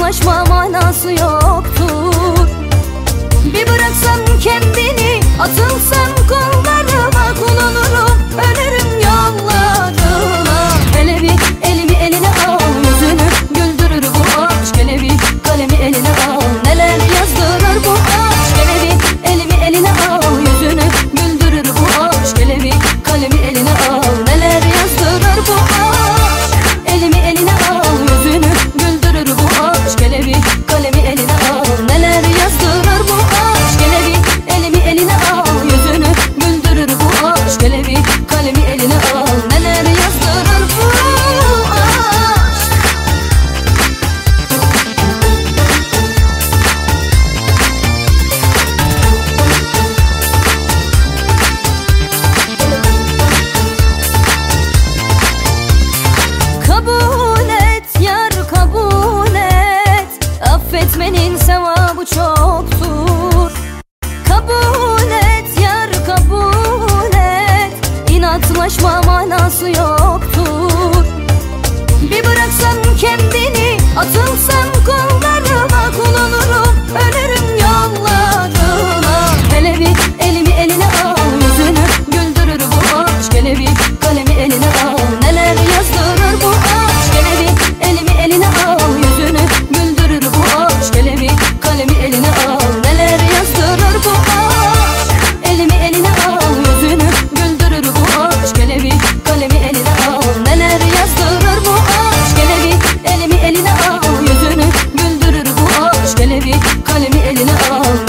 İnatlaşma manası yoktur. Bir bıraksan kendini, atılsan kollarıma, kul olurum, ölürüm yollarına. Hele bir elimi eline al, yüzünü güldürür bu aşk. Hele bir kalemi eline al, neler yazdırır bu aşk. Hele bir elimi eline al, yüzünü güldürür bu aşk. Hele bir kalemi eline al, neler yazdırır bu aşk. Elimi eline al, yüzünü güldürür bu aşk. Hele bir kalemi eline al, neler yazdırır bu aşk. Hele bir elimi eline al, yüzünü güldürür bu aşk. Hele bir kalemi eline al, neler yazdırır bu aşk. Kabul et yar, kabul et, affetmenin sevabı çoktur. Kabul et yar, kabul et, İnatlaşma manası yoktur. Bir bıraksan kendini, atılsan kollarıma, kul olurum, ölürüm yollarına. Hele bir elimi eline al, yüzünü güldürür bu aşk. Hele bir kalemi eline al, neler yazdırır bu aşk. Hele bir elimi eline al, yüzünü güldürür bu aşk. Hele bir kalemi eline al, neler yazdırır bu aşk. Elimi eline al, yüzünü güldürür bu aşk. Hele bir kalemi eline al, neler yazdırır bu aşk. Hele bir elimi eline al, yüzünü güldürür bu aşk. Hele bir kalemi eline al,